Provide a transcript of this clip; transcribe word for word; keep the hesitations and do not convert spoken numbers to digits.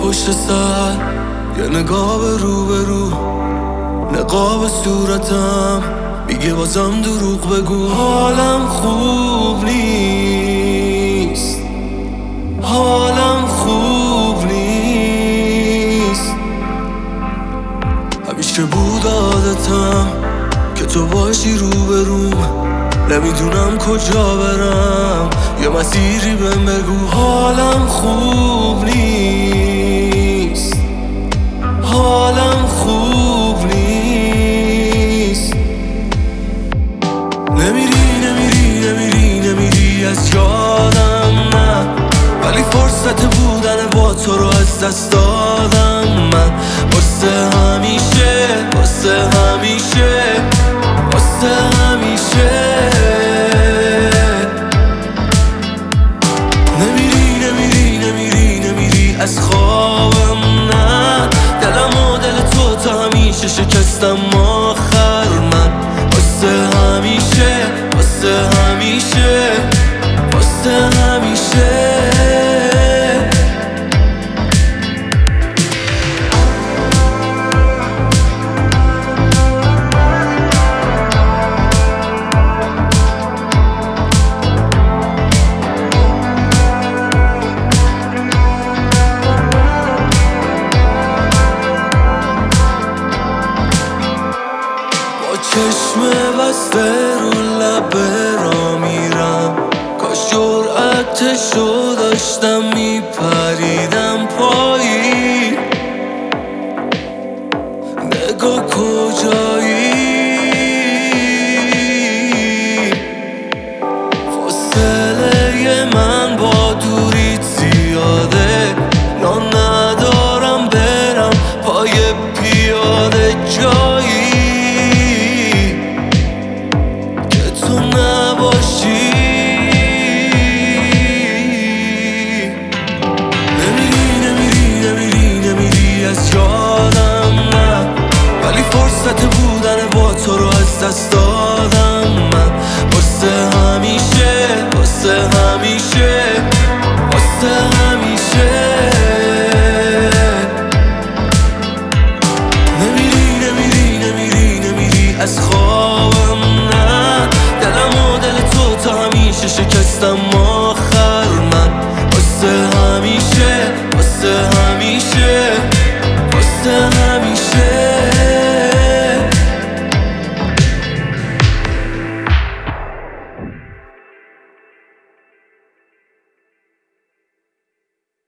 پشت سر، یه نگاه به رو به رو، نقاب صورتم میگه بازم دروغ بگو. حالم خوب نیست، حالم خوب نیست. همیشه بود عادتم که تو باشی رو به روم، نمیدونم کجا برم، یه مسیری بهم بگو. حالم خوب نیست، حالم خوب نیست. نمیری نمیری نمیری نمیری از یادم من، ولی فرصت بودن با تو رو از دست دادم من. واسه همیشه، واسه همیشه، واسه همیشه. نمیری نمیری نمیری نمیری از خوابم نه، دلم و دل تو تا همیشه شکستم آخر من. واسه همیشه، واسه همیشه، واسه همیشه. چشم بسته رو لب را میرم، کاش جرأتشو داشتم میپریدم پایین. نگاه کجایی، فاصله من با دوریت زیاده، نان ندارم برم پای پیاده جایی تو نباشی. نمیری نمیری نمیری نمیری از یادم من، ولی فرصت بودن با تو رو از دست دادم من. واسه همیشه، واسه همیشه، واسه همیشه. نمیری نمیری نمیری نمیری از خوابم نه، دلم و دل تو تا همیشه شکستم